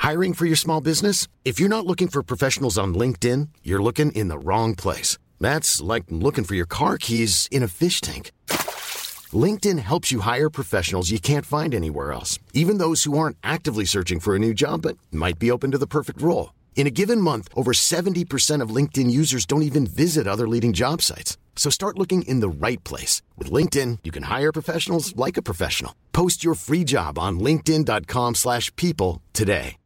Hiring for your small business? If you're not looking for professionals on LinkedIn, you're looking in the wrong place. That's like looking for your car keys in a fish tank. LinkedIn helps you hire professionals you can't find anywhere else, even those who aren't actively searching for a new job but might be open to the perfect role. In a given month, over 70% of LinkedIn users don't even visit other leading job sites. So start looking in the right place. With LinkedIn, you can hire professionals like a professional. Post your free job on linkedin.com/people today.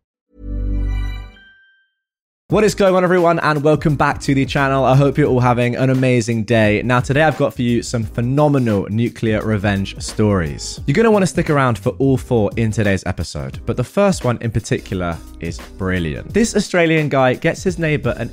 What is going on, everyone, and welcome back to the channel. I hope you're all having an amazing day. Now, today I've got for you some phenomenal nuclear revenge stories. You're going to want to stick around for all four in today's episode, but the first one in particular is brilliant. This Australian guy gets his neighbor an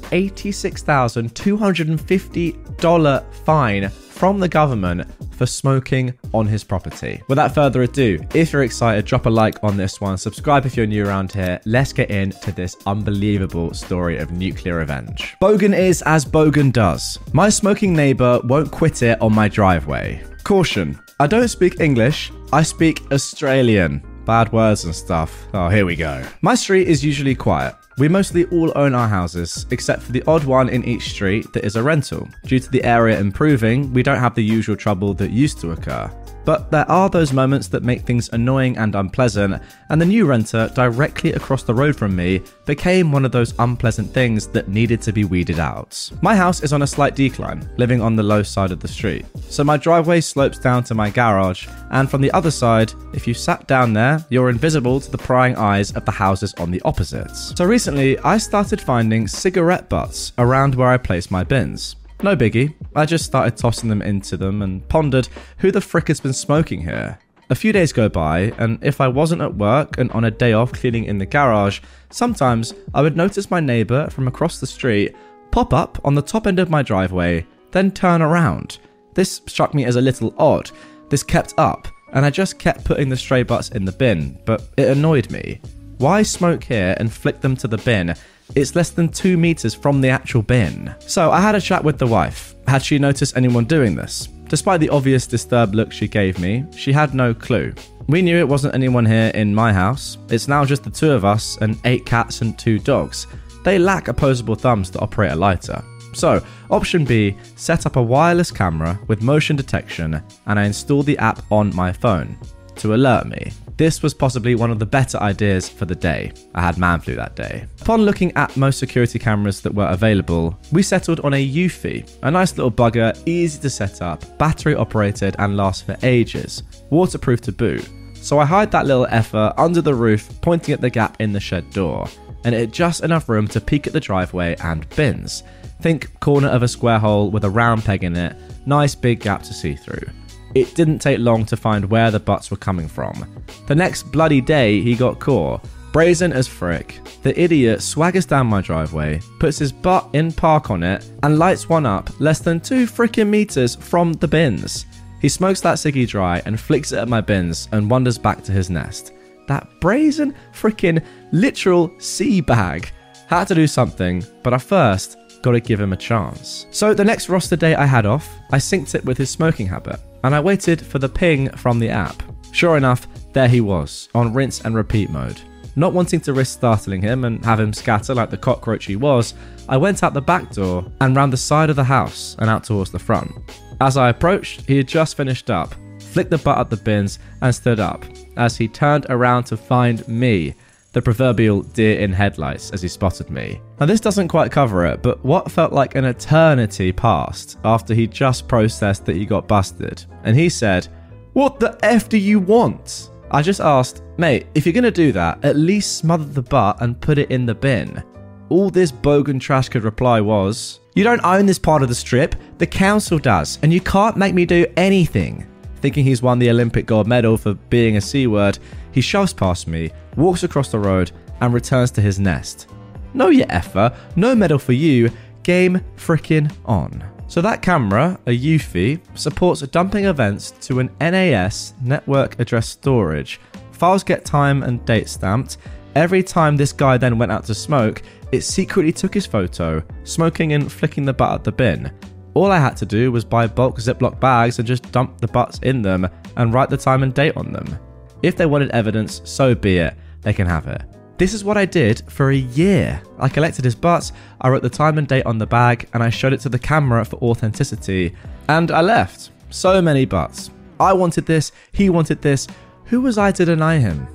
$86,250 fine from the government for smoking on his property. Without further ado, if you're excited, drop a like on this one, subscribe if you're new around here. Let's get into this unbelievable story of nuclear revenge. Bogan is as Bogan does. My smoking neighbor won't quit it on my driveway. Caution, I don't speak English, I speak Australian. Bad words and stuff. Oh, here we go. My street is usually quiet. We mostly all own our houses, except for the odd one in each street that is a rental. Due to the area improving, we don't have the usual trouble that used to occur. But there are those moments that make things annoying and unpleasant, and the new renter directly across the road from me became one of those unpleasant things that needed to be weeded out. My house is on a slight decline, living on the low side of the street. So my driveway slopes down to my garage, and from the other side, if you sat down there, you're invisible to the prying eyes of the houses on the opposites. So recently, I started finding cigarette butts around where I place my bins. No biggie, I just started tossing them into them and pondered who the frick has been smoking here. A few days go by, and if I wasn't at work and on a day off cleaning in the garage, sometimes I would notice my neighbour from across the street pop up on the top end of my driveway, then turn around. This struck me as a little odd. This kept up, and I just kept putting the stray butts in the bin, but it annoyed me. Why smoke here and flick them to the bin? It's less than 2 meters from the actual bin. So I had a chat with the wife. Had she noticed anyone doing this? Despite the obvious disturbed look she gave me, she had no clue. We knew it wasn't anyone here in my house. It's now just the two of us and 8 cats and 2 dogs. They lack opposable thumbs to operate a lighter. So, option B, set up a wireless camera with motion detection, and I installed the app on my phone to alert me. This was possibly one of the better ideas for the day. I had man flu that day. Upon looking at most security cameras that were available, we settled on a Eufy, a nice little bugger, easy to set up, battery operated and lasts for ages, waterproof to boot. So I hide that little effer under the roof, pointing at the gap in the shed door, and it had just enough room to peek at the driveway and bins. Think corner of a square hole with a round peg in it, nice big gap to see through. It didn't take long to find where the butts were coming from. The next bloody day, he got caught. Brazen as frick. The idiot swaggers down my driveway, puts his butt in park on it, and lights one up less than 2 freaking meters from the bins. He smokes that ciggy dry and flicks it at my bins and wanders back to his nest. That brazen freaking literal sea bag. Had to do something, but I first gotta give him a chance. So the next roster day I had off, I synced it with his smoking habit, and I waited for the ping from the app. Sure enough, there he was, on rinse and repeat mode. Not wanting to risk startling him and have him scatter like the cockroach he was, I went out the back door and round the side of the house and out towards the front. As I approached, he had just finished up, flicked the butt at the bins and stood up, as he turned around to find me, the proverbial deer in headlights, as he spotted me. Now this doesn't quite cover it, but what felt like an eternity passed after he just processed that he got busted. And he said, "What the F do you want?" I just asked, "Mate, if you're gonna do that, at least smother the butt and put it in the bin." All this bogan trash could reply was, "You don't own this part of the strip, the council does, and you can't make me do anything." Thinking he's won the Olympic gold medal for being a C-word, he shoves past me, walks across the road, and returns to his nest. No, you effer, no medal for you, game frickin' on. So that camera, a Eufy, supports dumping events to an NAS, network address storage. Files get time and date stamped. Every time this guy then went out to smoke, it secretly took his photo, smoking and flicking the butt at the bin. All I had to do was buy bulk Ziploc bags and just dump the butts in them and write the time and date on them. If they wanted evidence, so be it, they can have it. This is what I did for a year. I collected his butts, I wrote the time and date on the bag, and I showed it to the camera for authenticity. And I left. So many butts. I wanted this, he wanted this. Who was I to deny him?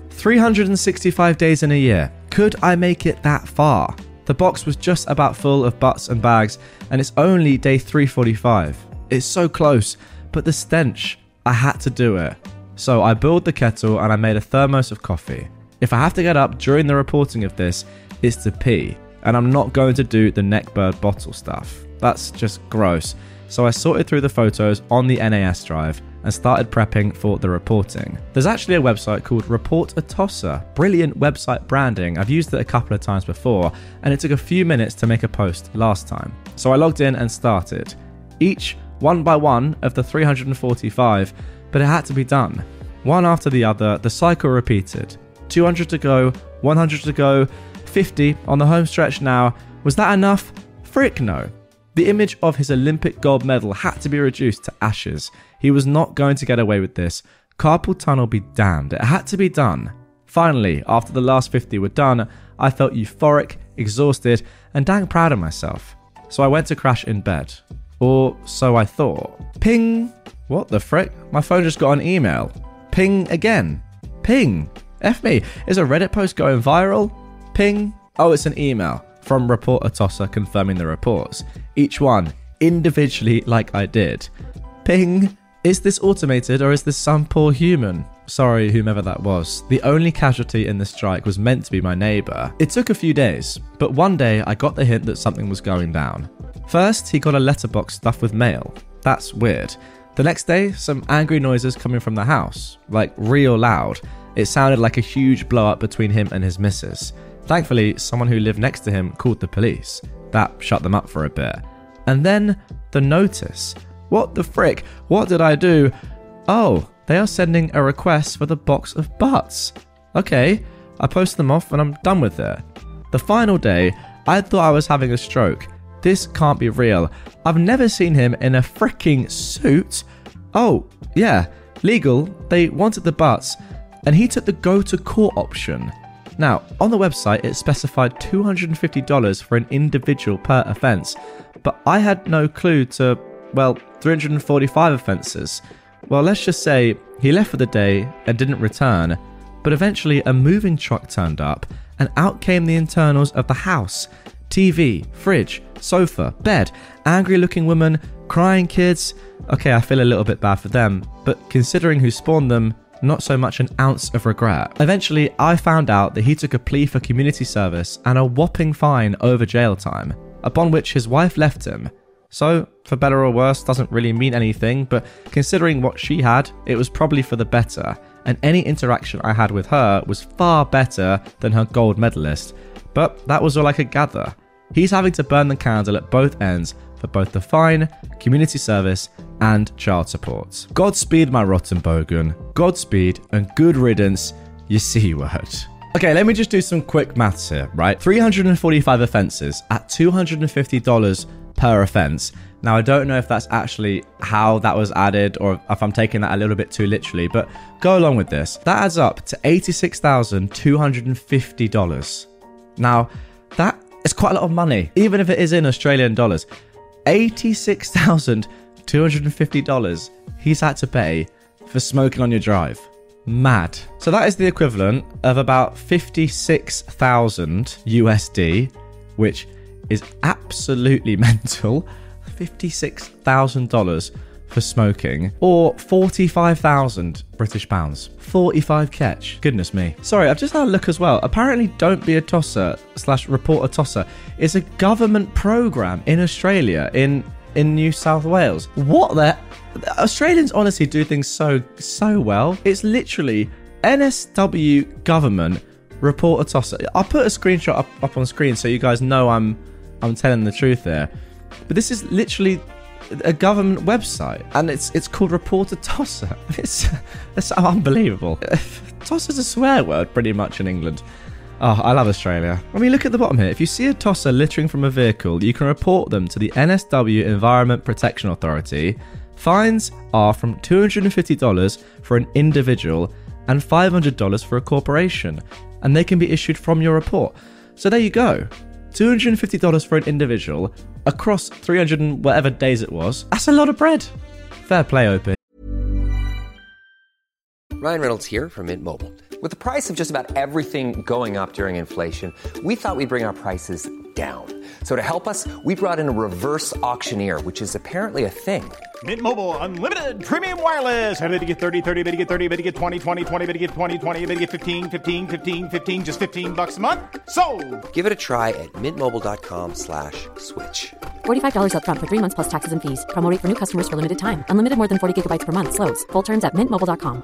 365 days in a year. Could I make it that far? The box was just about full of butts and bags, and it's only day 345. It's so close, but the stench, I had to do it. So I boiled the kettle and I made a thermos of coffee. If I have to get up during the reporting of this, it's to pee, and I'm not going to do the neckbird bottle stuff. That's just gross. So I sorted through the photos on the NAS drive and started prepping for the reporting. There's actually a website called Report Atossa. Brilliant website branding. I've used it a couple of times before, and it took a few minutes to make a post last time. So I logged in and started. Each one by one of the 345, but it had to be done. One after the other, the cycle repeated. 200 to go, 100 to go, 50 on the home stretch now. Was that enough? Frick no. The image of his Olympic gold medal had to be reduced to ashes. He was not going to get away with this. Carpal tunnel be damned. It had to be done. Finally, after the last 50 were done, I felt euphoric, exhausted, and dang proud of myself. So I went to crash in bed. Or so I thought. Ping! What the frick? My phone just got an email. Ping again. Ping! F me, is a Reddit post going viral? Ping. Oh, it's an email from Report Atossa confirming the reports. Each one, individually like I did. Ping. Is this automated or is this some poor human? Sorry, whomever that was. The only casualty in the strike was meant to be my neighbour. It took a few days, but one day I got the hint that something was going down. First, he got a letterbox stuffed with mail. That's weird. The next day, some angry noises coming from the house, like real loud. It sounded like a huge blow-up between him and his missus. Thankfully, someone who lived next to him called the police. That shut them up for a bit. And then, the notice. What the frick? What did I do? Oh, they are sending a request for the box of butts. Okay, I post them off and I'm done with it. The final day, I thought I was having a stroke. This can't be real. I've never seen him in a freaking suit. Oh, yeah, legal. They wanted the butts. And he took the go to court option. Now, on the website, it specified $250 for an individual per offence, but I had no clue to, 345 offences. Well, let's just say he left for the day and didn't return, but eventually a moving truck turned up and out came the internals of the house. TV, fridge, sofa, bed, angry looking woman, crying kids. Okay, I feel a little bit bad for them, but considering who spawned them, not so much an ounce of regret. Eventually, I found out that he took a plea for community service and a whopping fine over jail time, upon which his wife left him. So, for better or worse, doesn't really mean anything, but considering what she had, it was probably for the better, and any interaction I had with her was far better than her gold medalist. But that was all I could gather. He's having to burn the candle at both ends for both the fine, community service, and child support. Godspeed, my rotten bogan. Godspeed and good riddance, you C-word. Okay, let me just do some quick maths here, right? 345 offences at $250 per offence. Now, I don't know if that's actually how that was added or if I'm taking that a little bit too literally, but go along with this. That adds up to $86,250. Now, that is quite a lot of money, even if it is in Australian dollars. $86,250 he's had to pay for smoking on your drive. Mad. So that is the equivalent of about 56,000 USD, which is absolutely mental. $56,000 for smoking, or 45,000 British pounds. 45 catch. Goodness me. Sorry, I've just had a look as well. Apparently, Don't Be a Tosser / Report Atossa is a government program in Australia, in New South Wales. What the? Australians honestly do things so well. It's literally NSW government Report Atossa. I'll put a screenshot up on screen so you guys know I'm telling the truth there. But this is literally a government website, and it's called Report Atossa. It's unbelievable. Tossa's a swear word pretty much in England. Oh, I love Australia. I mean, look at the bottom here. If you see a tosser littering from a vehicle, you can report them to the NSW Environment Protection Authority. Fines are from $250 for an individual and $500 for a corporation. and they can be issued from your report. So there you go. $250 for an individual across 300 and whatever days it was. That's a lot of bread. Fair play, OP. Ryan Reynolds here from Mint Mobile. With the price of just about everything going up during inflation, we thought we'd bring our prices down. So to help us, we brought in a reverse auctioneer, which is apparently a thing. Mint Mobile Unlimited Premium Wireless. How to get 30, 30, bit to get 30, bit to get 20, 20, 20, bit to get 20, 20, bit to get 15, 15, 15, 15, just $15 a month? Sold! Give it a try at mintmobile.com/switch. $45 up front for 3 months plus taxes and fees. Promo rate for new customers for limited time. Unlimited more than 40 gigabytes per month. Slows full terms at mintmobile.com.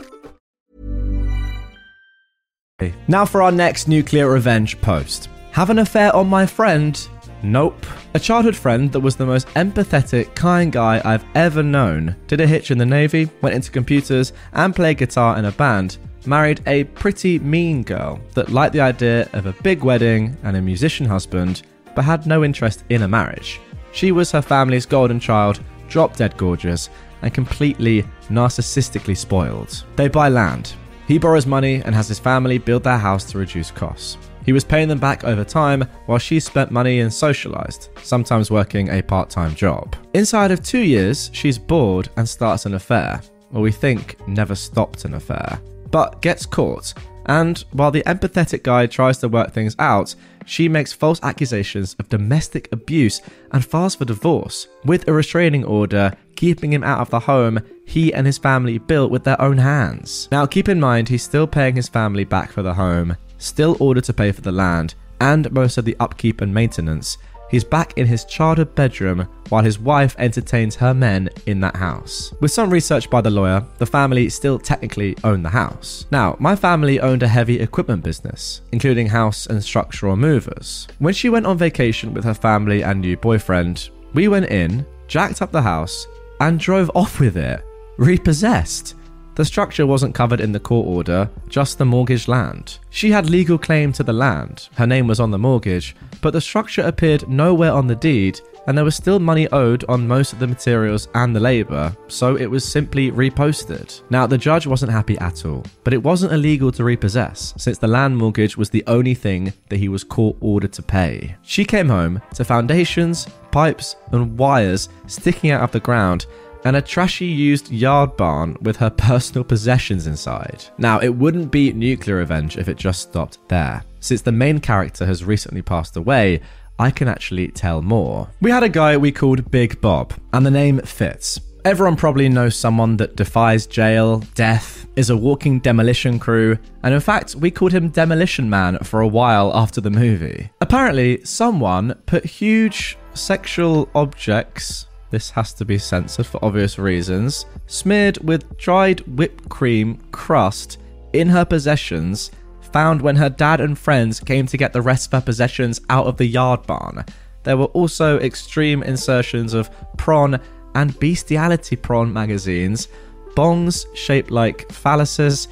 Now for our next nuclear revenge post. Have an affair on my friend? Nope. A childhood friend that was the most empathetic, kind guy I've ever known. Did a hitch in the Navy, went into computers, and played guitar in a band. Married a pretty mean girl that liked the idea of a big wedding and a musician husband, but had no interest in a marriage. She was her family's golden child, drop dead gorgeous, and completely narcissistically spoiled. They buy land. He borrows money and has his family build their house to reduce costs. He was paying them back over time while she spent money and socialized, sometimes working a part-time job. Inside of 2 years, she's bored and starts an affair, or we think never stopped an affair, but gets caught. And while the empathetic guy tries to work things out, she makes false accusations of domestic abuse and files for divorce, with a restraining order keeping him out of the home he and his family built with their own hands. Now keep in mind, he's still paying his family back for the home, still ordered to pay for the land, and most of the upkeep and maintenance. He's back in his childhood bedroom while his wife entertains her men in that house. With some research by the lawyer, the family still technically owned the house. Now, my family owned a heavy equipment business, including house and structural movers. When she went on vacation with her family and new boyfriend, we went in, jacked up the house, and drove off with it, repossessed. The structure wasn't covered in the court order, just the mortgaged land. She had legal claim to the land, her name was on the mortgage, but the structure appeared nowhere on the deed, and there was still money owed on most of the materials and the labour, so it was simply reposted. Now, the judge wasn't happy at all, but it wasn't illegal to repossess, since the land mortgage was the only thing that he was court ordered to pay. She came home to foundations, pipes, and wires sticking out of the ground, and a trashy used yard barn with her personal possessions inside. Now, it wouldn't be nuclear revenge if it just stopped there. Since the main character has recently passed away, I can actually tell more. We had a guy we called Big Bob, and the name fits. Everyone probably knows someone that defies jail, death, is a walking demolition crew, and in fact, we called him Demolition Man for a while after the movie. Apparently, someone put huge sexual objects, this has to be censored for obvious reasons, smeared with dried whipped cream crust in her possessions, found when her dad and friends came to get the rest of her possessions out of the yard barn. There were also extreme insertions of prawn and bestiality prawn magazines, bongs shaped like phalluses,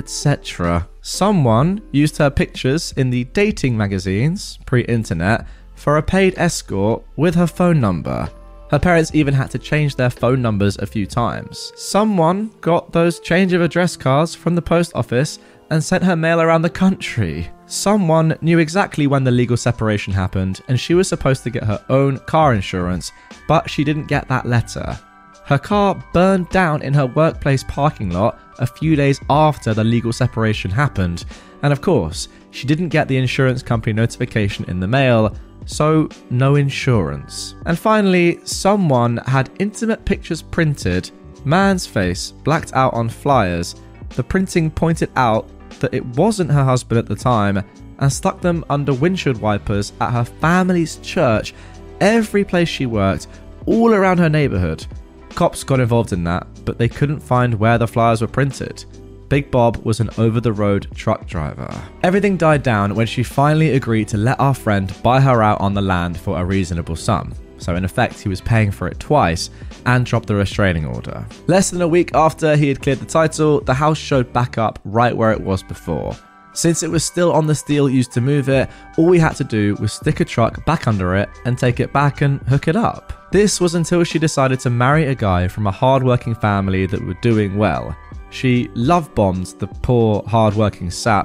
etc. Someone used her pictures in the dating magazines, pre-internet, for a paid escort with her phone number. Her parents even had to change their phone numbers a few times. Someone got those change of address cards from the post office and sent her mail around the country. Someone knew exactly when the legal separation happened, and she was supposed to get her own car insurance, but she didn't get that letter. Her car burned down in her workplace parking lot a few days after the legal separation happened, and of course, she didn't get the insurance company notification in the mail, so no insurance. And finally, someone had intimate pictures printed, man's face blacked out on flyers. The printing pointed out that it wasn't her husband at the time, and stuck them under windshield wipers at her family's church, every place she worked, all around her neighbourhood. Cops got involved in that, but they couldn't find where the flyers were printed. Big Bob was an over-the-road truck driver. Everything died down when she finally agreed to let our friend buy her out on the land for a reasonable sum. So in effect, he was paying for it twice and dropped the restraining order. Less than a week after he had cleared the title, the house showed back up right where it was before. Since it was still on the steel used to move it, all we had to do was stick a truck back under it and take it back and hook it up. This was until she decided to marry a guy from a hard-working family that were doing well. She love-bombed the poor, hard-working sap.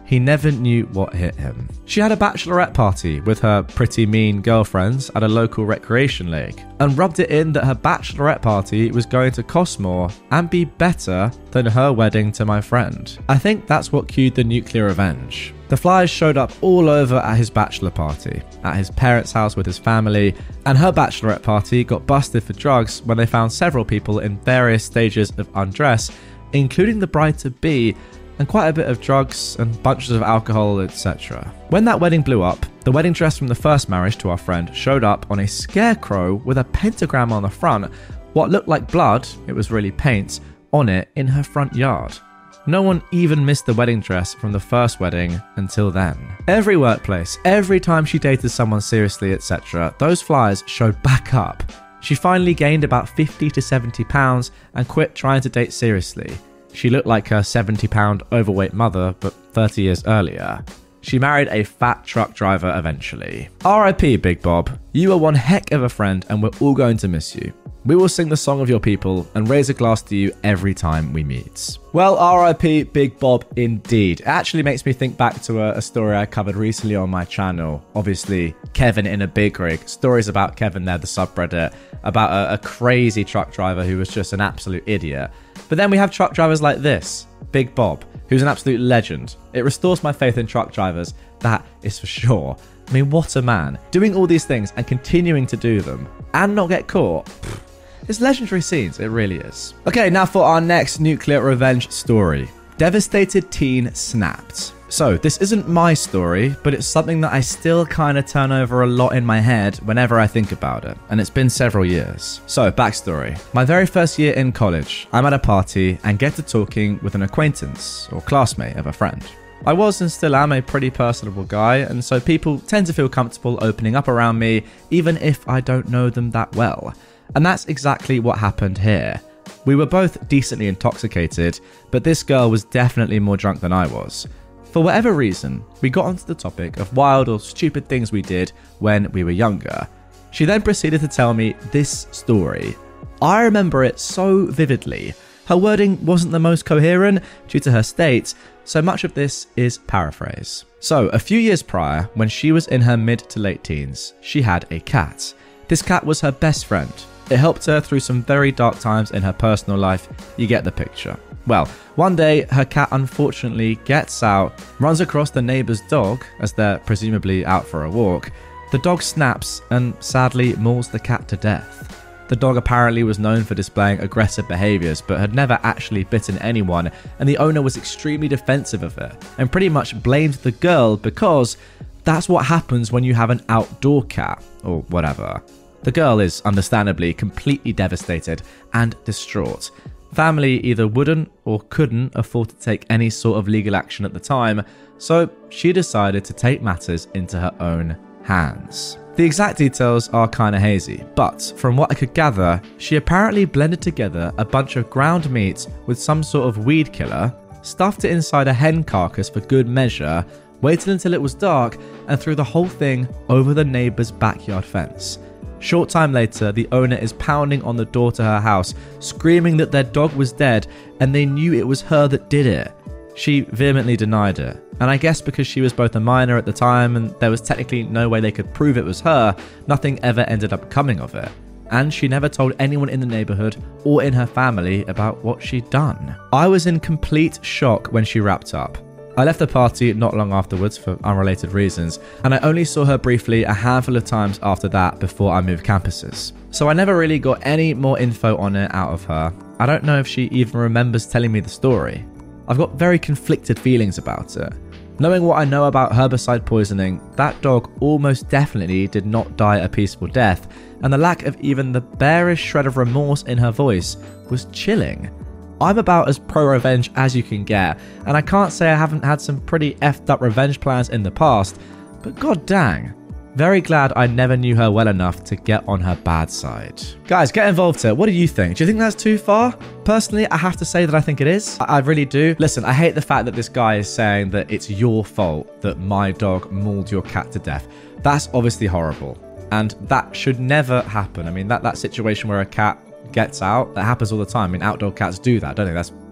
he never knew what hit him. She had a bachelorette party with her pretty mean girlfriends at a local recreation lake and rubbed it in that her bachelorette party was going to cost more and be better than her wedding to my friend. I think that's what cued the nuclear revenge. The flies showed up all over at his bachelor party, at his parents' house with his family, and her bachelorette party got busted for drugs when they found several people in various stages of undress, including the bride-to-be, and quite a bit of drugs and bunches of alcohol, etc. When that wedding blew up, the wedding dress from the first marriage to our friend showed up on a scarecrow with a pentagram on the front, what looked like blood, it was really paint, on it in her front yard. No one even missed the wedding dress from the first wedding until then. Every workplace, every time she dated someone seriously, etc., those flies showed back up. She finally gained about 50 to 70 pounds and quit trying to date seriously. She looked like her 70-pound overweight mother, but 30 years earlier. She married a fat truck driver eventually. RIP, Big Bob. You are one heck of a friend and we're all going to miss you. We will sing the song of your people and raise a glass to you every time we meet. Well, RIP Big Bob indeed. It actually makes me think back to a story I covered recently on my channel. Obviously, Kevin in a Big Rig. Stories about Kevin there, the subreddit, about a crazy truck driver who was just an absolute idiot. But then we have truck drivers like this, Big Bob, who's an absolute legend. It restores my faith in truck drivers, that is for sure. I mean, what a man. Doing all these things and continuing to do them and not get caught. It's legendary scenes, it really is. Okay, now for our next nuclear revenge story. Devastated teen snapped. So, this isn't my story, but it's something that I still kind of turn over a lot in my head whenever I think about it, and it's been several years. So, backstory. My very first year in college, I'm at a party and get to talking with an acquaintance or classmate of a friend. I was and still am a pretty personable guy, and so people tend to feel comfortable opening up around me, even if I don't know them that well. And that's exactly what happened here. We were both decently intoxicated, but this girl was definitely more drunk than I was. For whatever reason, we got onto the topic of wild or stupid things we did when we were younger. She then proceeded to tell me this story. I remember it so vividly. Her wording wasn't the most coherent due to her state, so much of this is paraphrase. So, a few years prior, when she was in her mid to late teens, she had a cat. This cat was her best friend. It helped her through some very dark times in her personal life. You get the picture. Well, one day, her cat unfortunately gets out, runs across the neighbour's dog as they're presumably out for a walk. The dog snaps and sadly mauls the cat to death. The dog apparently was known for displaying aggressive behaviours but had never actually bitten anyone, and the owner was extremely defensive of it and pretty much blamed the girl because that's what happens when you have an outdoor cat or whatever. The girl is understandably completely devastated and distraught. Family either wouldn't or couldn't afford to take any sort of legal action at the time, so she decided to take matters into her own hands. The exact details are kinda hazy, but from what I could gather, she apparently blended together a bunch of ground meat with some sort of weed killer, stuffed it inside a hen carcass for good measure, waited until it was dark, and threw the whole thing over the neighbour's backyard fence. Short time later, the owner is pounding on the door to her house, screaming that their dog was dead and they knew it was her that did it. She vehemently denied it, and I guess because she was both a minor at the time and there was technically no way they could prove it was her, nothing ever ended up coming of it. And she never told anyone in the neighbourhood or in her family about what she'd done. I was in complete shock when she wrapped up. I left the party not long afterwards for unrelated reasons, and I only saw her briefly a handful of times after that before I moved campuses. So I never really got any more info on it out of her. I don't know if she even remembers telling me the story. I've got very conflicted feelings about it. Knowing what I know about herbicide poisoning, that dog almost definitely did not die a peaceful death, and the lack of even the barest shred of remorse in her voice was chilling. I'm about as pro-revenge as you can get, and I can't say I haven't had some pretty effed up revenge plans in the past, but god dang, very glad I never knew her well enough to get on her bad side. Guys, get involved here. What do you think? Do you think that's too far? Personally, I have to say that I think it is. I really do. Listen, I hate the fact that this guy is saying that it's your fault that my dog mauled your cat to death. That's obviously horrible, and that should never happen. I mean, that situation where a cat gets out, that happens all the time. I mean, outdoor cats do that, don't they? That's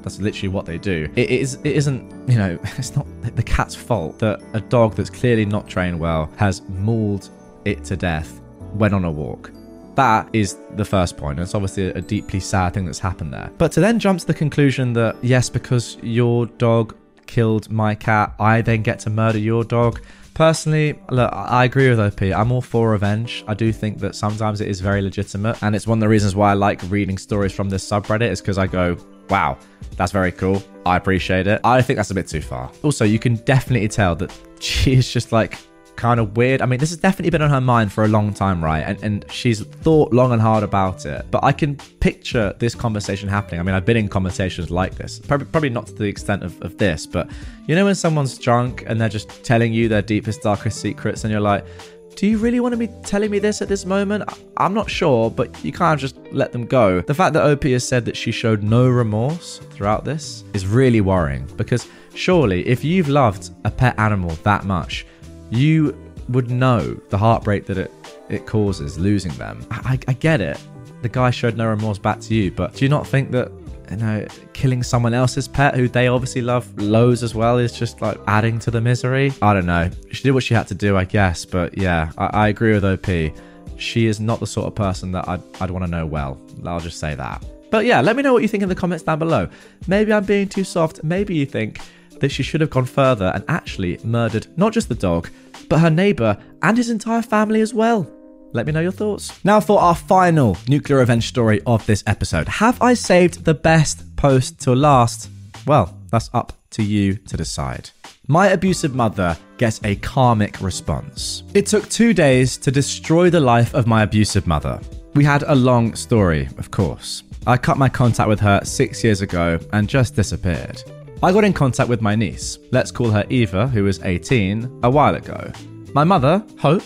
That's literally what they do. It isn't, it's not the cat's fault that a dog that's clearly not trained well has mauled it to death when on a walk. That is the first point. It's obviously a deeply sad thing that's happened there. But to then jump to the conclusion that, yes, because your dog killed my cat, I then get to murder your dog. Personally, look, I agree with OP. I'm all for revenge. I do think that sometimes it is very legitimate. And it's one of the reasons why I like reading stories from this subreddit, is because I go, wow, that's very cool. I appreciate it. I think that's a bit too far. Also, you can definitely tell that she is just like kind of weird. I mean, this has definitely been on her mind for a long time, right? And she's thought long and hard about it. But I can picture this conversation happening. I mean, I've been in conversations like this. Probably not to the extent of this, but when someone's drunk and they're just telling you their deepest, darkest secrets, and you're like, do you really want to be telling me this at this moment? I'm not sure, but you can't just let them go. The fact that OP has said that she showed no remorse throughout this is really worrying, because surely if you've loved a pet animal that much, you would know the heartbreak that it causes losing them. I get it. The guy showed no remorse back to you, but do you not think that killing someone else's pet who they obviously love loads as well is just like adding to the misery? I don't know. She did what she had to do, I guess, but yeah, I agree with OP. She is not the sort of person that I'd want to know well. I'll just say that. But yeah, let me know what you think in the comments down below. Maybe I'm being too soft. Maybe you think that she should have gone further and actually murdered not just the dog, but her neighbour and his entire family as well. Let me know your thoughts. Now for our final nuclear revenge story of this episode. Have I saved the best post till last? Well, that's up to you to decide. My abusive mother gets a karmic response. It took 2 days to destroy the life of my abusive mother. We had a long story, of course. I cut my contact with her 6 years ago and just disappeared. I got in contact with my niece, let's call her Eva, who was 18, a while ago. My mother, Hope,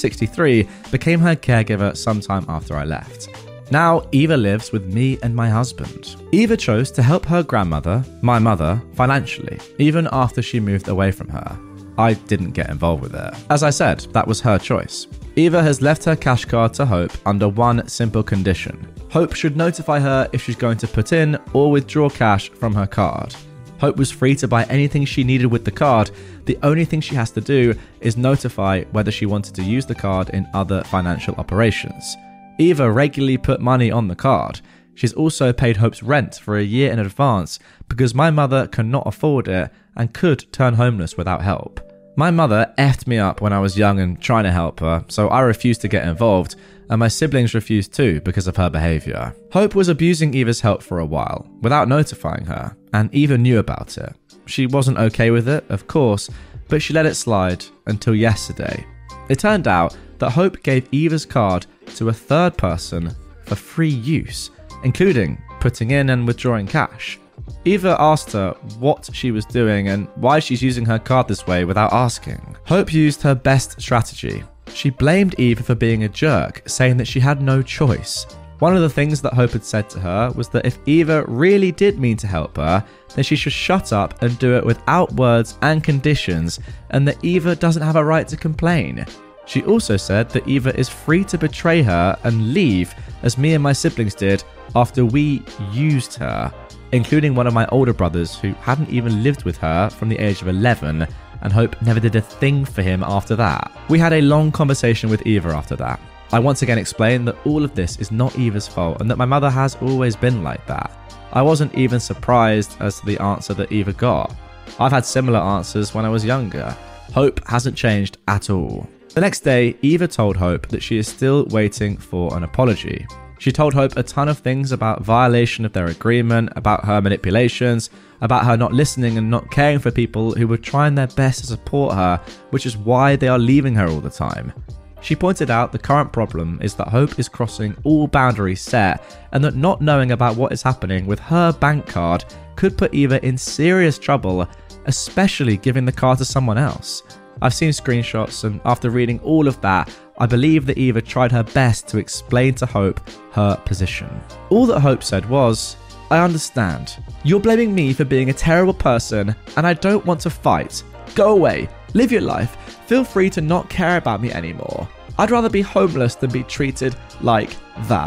63, became her caregiver sometime after I left. Now, Eva lives with me and my husband. Eva chose to help her grandmother, my mother, financially, even after she moved away from her. I didn't get involved with it. As I said, that was her choice. Eva has left her cash card to Hope under one simple condition. Hope should notify her if she's going to put in or withdraw cash from her card. Hope was free to buy anything she needed with the card. The only thing she has to do is notify whether she wanted to use the card in other financial operations. Eva regularly put money on the card. She's also paid Hope's rent for a year in advance because my mother cannot afford it and could turn homeless without help. My mother effed me up when I was young and trying to help her, so I refused to get involved, and my siblings refused too because of her behaviour. Hope was abusing Eva's help for a while, without notifying her, and Eva knew about it. She wasn't okay with it, of course, but she let it slide until yesterday. It turned out that Hope gave Eva's card to a third person for free use, including putting in and withdrawing cash. Eva asked her what she was doing and why she's using her card this way without asking. Hope used her best strategy. She blamed Eva for being a jerk, saying that she had no choice. One of the things that Hope had said to her was that if Eva really did mean to help her, then she should shut up and do it without words and conditions, and that Eva doesn't have a right to complain. She also said that Eva is free to betray her and leave, as me and my siblings did after we used her, including one of my older brothers who hadn't even lived with her from the age of 11, and Hope never did a thing for him after that. We had a long conversation with Eva after that. I once again explained that all of this is not Eva's fault and that my mother has always been like that. I wasn't even surprised as to the answer that Eva got. I've had similar answers when I was younger. Hope hasn't changed at all. The next day, Eva told Hope that she is still waiting for an apology. She told Hope a ton of things about violation of their agreement, about her manipulations, about her not listening and not caring for people who were trying their best to support her, which is why they are leaving her all the time. She pointed out the current problem is that Hope is crossing all boundaries set, and that not knowing about what is happening with her bank card could put Eva in serious trouble, especially giving the card to someone else. I've seen screenshots, and after reading all of that, I believe that Eva tried her best to explain to Hope her position. All that Hope said was, "I understand. You're blaming me for being a terrible person, and I don't want to fight. Go away. Live your life. Feel free to not care about me anymore. I'd rather be homeless than be treated like that."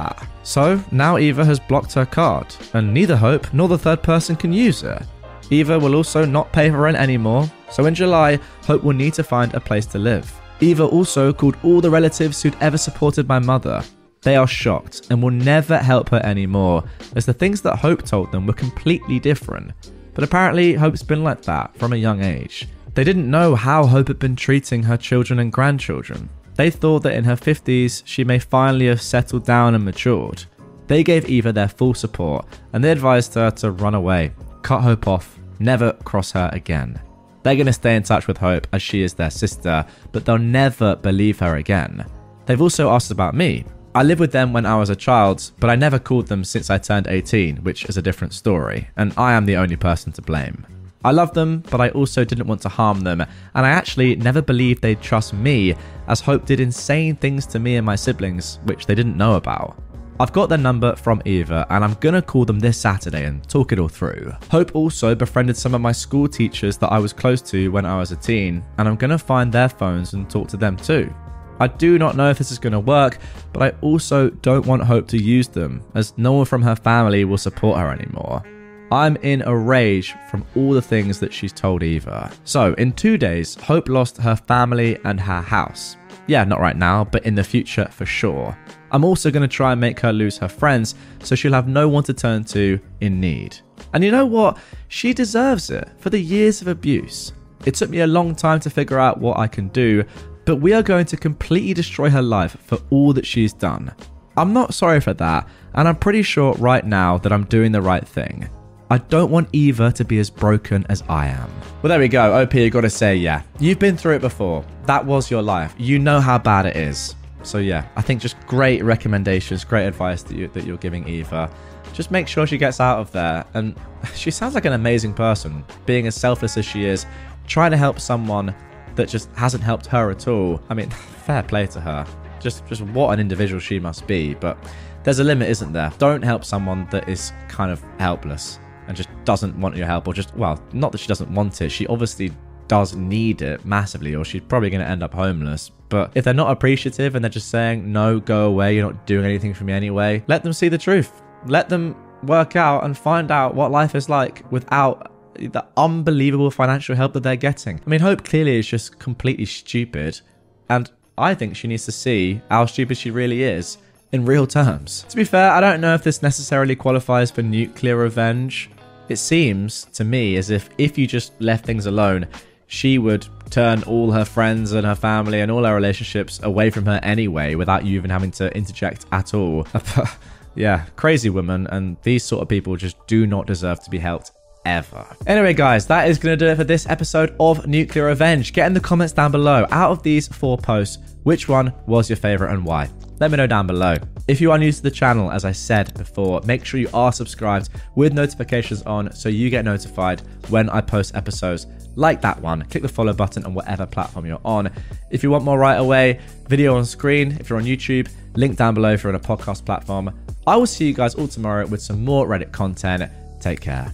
So now Eva has blocked her card, and neither Hope nor the third person can use it. Eva will also not pay for rent anymore, so in July, Hope will need to find a place to live. Eva also called all the relatives who'd ever supported my mother. They are shocked and will never help her anymore, as the things that Hope told them were completely different. But apparently, Hope's been like that from a young age. They didn't know how Hope had been treating her children and grandchildren. They thought that in her 50s, she may finally have settled down and matured. They gave Eva their full support, and they advised her to run away, cut Hope off, never cross her again. They're going to stay in touch with Hope as she is their sister, but they'll never believe her again. They've also asked about me. I lived with them when I was a child, but I never called them since I turned 18, which is a different story, and I am the only person to blame. I love them, but I also didn't want to harm them, and I actually never believed they'd trust me, as Hope did insane things to me and my siblings, which they didn't know about. I've got their number from Eva, and I'm gonna call them this Saturday and talk it all through. Hope also befriended some of my school teachers that I was close to when I was a teen, and I'm gonna find their phones and talk to them too. I do not know if this is gonna work, but I also don't want Hope to use them, as no one from her family will support her anymore. I'm in a rage from all the things that she's told Eva. So, in 2 days, Hope lost her family and her house. Yeah, not right now, but in the future for sure. I'm also going to try and make her lose her friends, so she'll have no one to turn to in need. And you know what? She deserves it for the years of abuse. It took me a long time to figure out what I can do, but we are going to completely destroy her life for all that she's done. I'm not sorry for that, and I'm pretty sure right now that I'm doing the right thing. I don't want Eva to be as broken as I am. Well, there we go. OP, you got to say, yeah. You've been through it before. That was your life. You know how bad it is. So yeah, I think just great recommendations, great advice that you're giving Eva. Just make sure she gets out of there. And she sounds like an amazing person, being as selfless as she is, trying to help someone that just hasn't helped her at all. I mean, fair play to her. Just what an individual she must be. But there's a limit, isn't there? Don't help someone that is kind of helpless and just doesn't want your help, or just, well, not that she doesn't want it. She obviously does need it massively, or she's probably going to end up homeless. But if they're not appreciative and they're just saying, no, go away, you're not doing anything for me anyway, let them see the truth. Let them work out and find out what life is like without the unbelievable financial help that they're getting. I mean, Hope clearly is just completely stupid, and I think she needs to see how stupid she really is in real terms. To be fair, I don't know if this necessarily qualifies for nuclear revenge. It seems to me as if you just left things alone, she would turn all her friends and her family and all her relationships away from her anyway, without you even having to interject at all. Yeah, crazy woman, and these sort of people just do not deserve to be helped ever. Anyway, guys, that is going to do it for this episode of Nuclear Revenge. Get in the comments down below, out of these 4 posts, which one was your favorite and why? Let me know down below. If you are new to the channel, as I said before, make sure you are subscribed with notifications on so you get notified when I post episodes like that one. Click the follow button on whatever platform you're on. If you want more right away, video on screen. If you're on YouTube, link down below if you're on a podcast platform. I will see you guys all tomorrow with some more Reddit content. Take care.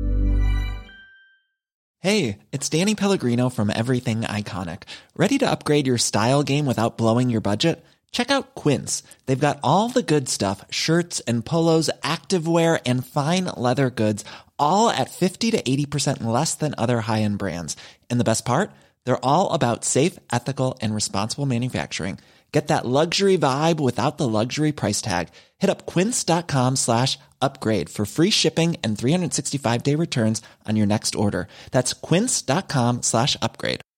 Hey, it's Danny Pellegrino from Everything Iconic. Ready to upgrade your style game without blowing your budget? Check out Quince. They've got all the good stuff, shirts and polos, activewear, and fine leather goods, all at 50 to 80% less than other high-end brands. And the best part? They're all about safe, ethical, and responsible manufacturing. Get that luxury vibe without the luxury price tag. Hit up quince.com/upgrade for free shipping and 365-day returns on your next order. That's quince.com/upgrade.